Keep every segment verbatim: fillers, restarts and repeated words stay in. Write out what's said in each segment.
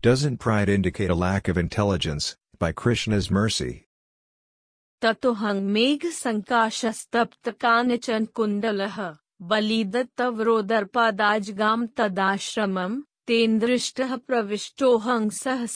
Doesn't pride indicate a lack of intelligence, by Krishna's mercy? Tatohang megh sankashastaptakanachan kundalah, balidattavrodarpadajgam tadashramam, tendrishtah pravishtohang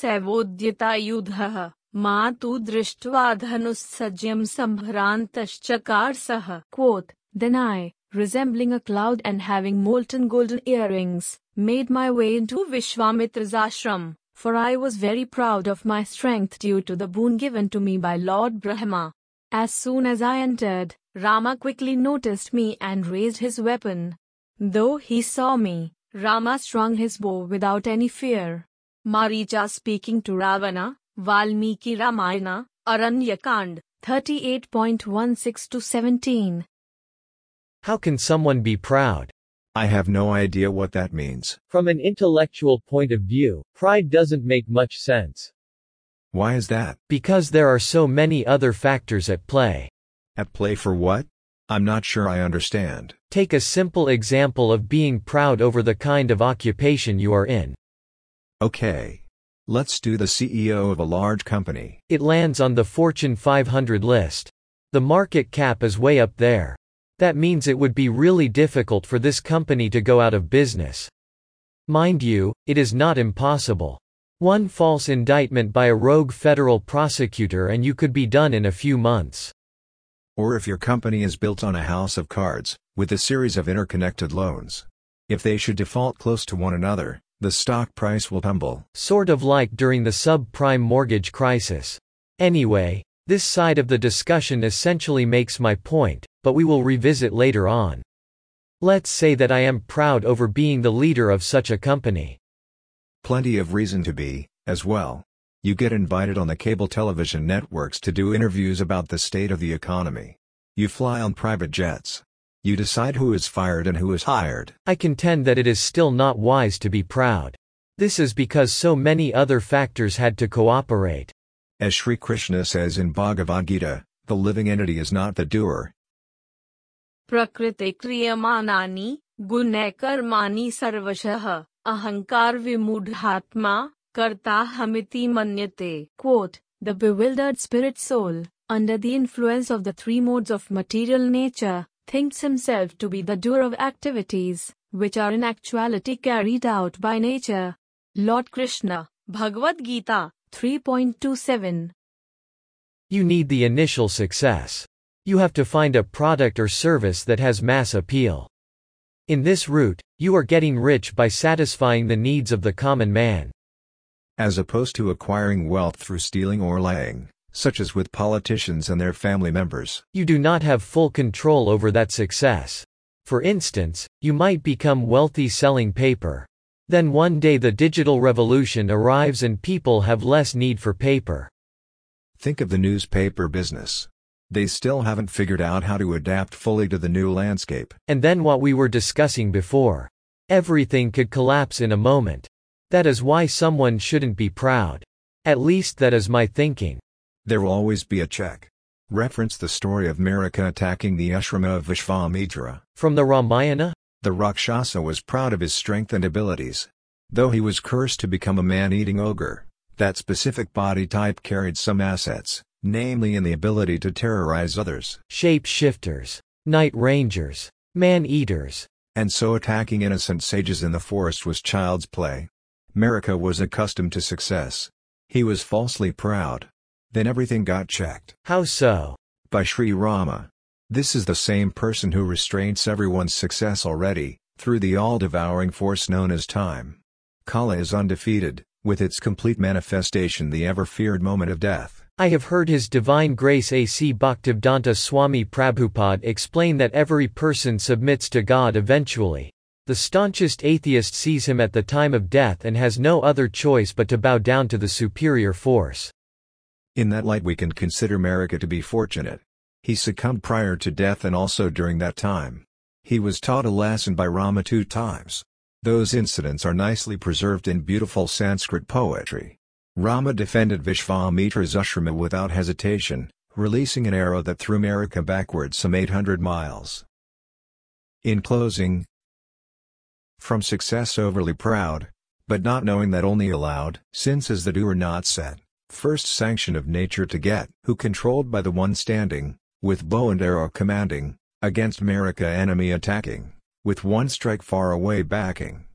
sahasavodyatayudhah, matu drishtvadhanussajyam sambhrantaschakar sah. Quote, then I, resembling a cloud and having molten golden earrings, made my way into Vishwamitra's ashram, for I was very proud of my strength due to the boon given to me by Lord Brahma. As soon as I entered, Rama quickly noticed me and raised his weapon. Though he saw me, Rama strung his bow without any fear. Maricha speaking to Ravana, Valmiki Ramayana, Aranyakand, thirty-eight point one six to seventeen. How can someone be proud? I have no idea what that means. From an intellectual point of view, pride doesn't make much sense. Why is that? Because there are so many other factors at play. At play for what? I'm not sure I understand. Take a simple example of being proud over the kind of occupation you are in. Okay. Let's do the C E O of a large company. It lands on the Fortune five hundred list. The market cap is way up there. That means it would be really difficult for this company to go out of business. Mind you, it is not impossible. One false indictment by a rogue federal prosecutor and you could be done in a few months. Or if your company is built on a house of cards, with a series of interconnected loans. If they should default close to one another, the stock price will tumble. Sort of like during the subprime mortgage crisis. Anyway, this side of the discussion essentially makes my point, but we will revisit later on. Let's say that I am proud over being the leader of such a company. Plenty of reason to be, as well. You get invited on the cable television networks to do interviews about the state of the economy. You fly on private jets. You decide who is fired and who is hired. I contend that it is still not wise to be proud. This is because so many other factors had to cooperate. As Sri Krishna says in Bhagavad Gita, the living entity is not the doer. Prakriti kriyamanani, gunai karmani sarvashah, ahankar vimudhatma, karta hamiti manyate. Quote, the bewildered spirit soul, under the influence of the three modes of material nature, thinks himself to be the doer of activities, which are in actuality carried out by nature. Lord Krishna, Bhagavad Gita, three point two seven. You need the initial success. You have to find a product or service that has mass appeal. In this route, you are getting rich by satisfying the needs of the common man. As opposed to acquiring wealth through stealing or lying, such as with politicians and their family members. You do not have full control over that success. For instance, you might become wealthy selling paper. Then one day the digital revolution arrives and people have less need for paper. Think of the newspaper business. They still haven't figured out how to adapt fully to the new landscape. And then what we were discussing before. Everything could collapse in a moment. That is why someone shouldn't be proud. At least that is my thinking. There will always be a check. Reference the story of Marika attacking the ashrama of Vishwamitra. From the Ramayana? The Rakshasa was proud of his strength and abilities. Though he was cursed to become a man-eating ogre, that specific body type carried some assets, namely in the ability to terrorize others. Shape-shifters, night rangers, man-eaters. And so attacking innocent sages in the forest was child's play. Marika was accustomed to success. He was falsely proud. Then everything got checked. How so? By Sri Rama. This is the same person who restrains everyone's success already, through the all-devouring force known as time. Kala is undefeated, with its complete manifestation the ever-feared moment of death. I have heard His Divine Grace A C Bhaktivedanta Swami Prabhupada explain that every person submits to God eventually. The staunchest atheist sees him at the time of death and has no other choice but to bow down to the superior force. In that light we can consider Marika to be fortunate. He succumbed prior to death and also during that time. He was taught a lesson by Rama two times. Those incidents are nicely preserved in beautiful Sanskrit poetry. Rama defended Vishwamitra's ashrama without hesitation, releasing an arrow that threw Marika backwards some eight hundred miles. In closing, from success overly proud, but not knowing that only allowed, since is the do or not set, first sanction of nature to get, who controlled by the one standing, with bow and arrow commanding, against America enemy attacking, with one strike far away backing,